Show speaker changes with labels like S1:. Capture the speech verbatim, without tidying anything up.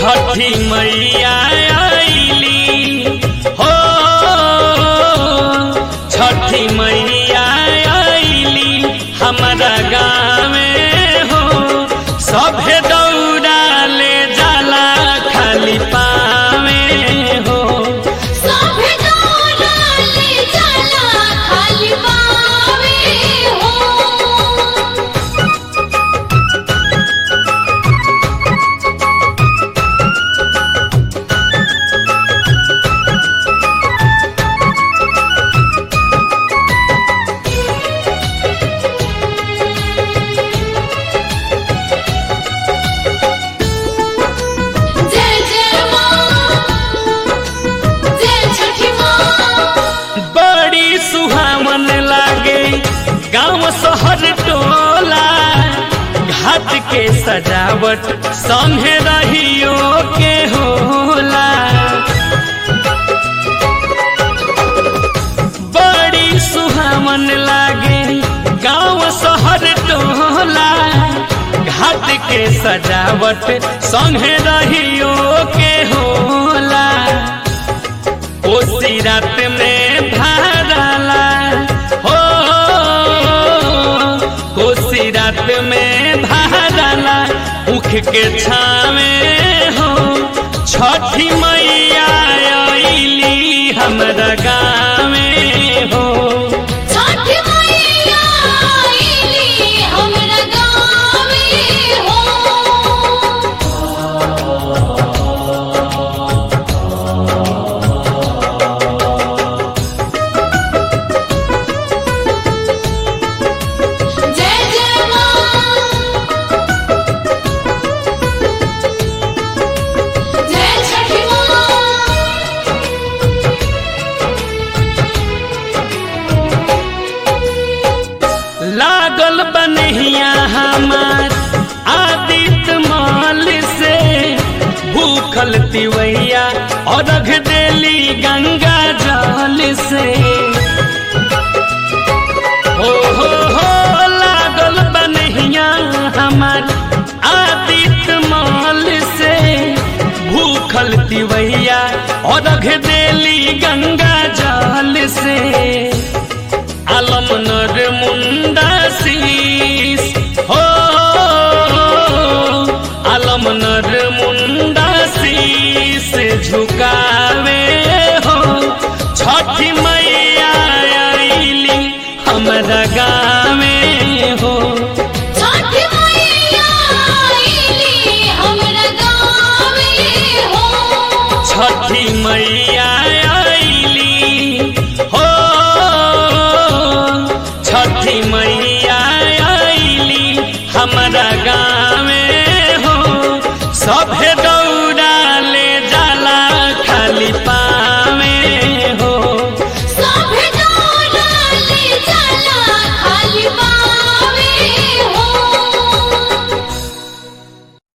S1: छठी मैया आईली हो छठी मैया आईली हमारा गाँव में हो सभे दौड़ा ले जाला खाली पावे हो
S2: सभे दौड़ा ले जाला खाली पावे हो। जय जय माँ, जय छठी माँ।
S1: बड़ी सुहावन लागे गांव शहर टोला घाट के सजावट संगे रहियो के होला बड़ी सुहावन लागे गांव शहर टोला घाट के सजावट संगे रहियो के होला कोसी रात में भराला हो कोसी रात में भराला उख के छावे हो छठी मैया आईली हमरा गाँव में हो
S2: छठी मैया आईली हमरा गाँव में हो। जय जय माँ, जय छठी माँ।
S1: लागल बनहिया हमार आदित्य माल से भूखल तिवैया और रख देली गंगा जल से हो हो हो लागल बनहिया हमार आदित्य माल से भूखल तिवैया और रख देली गंगा जल से आलम नर मुंडा शीस हो आलम नर मुंडा शीस झुकावे हो छठी मैया आईली हमरा गाँव में हो
S2: छठी मैया आईली हमरा गाँव में हो।
S1: छठी मैया आईली हो छठी मैया आईली हमरा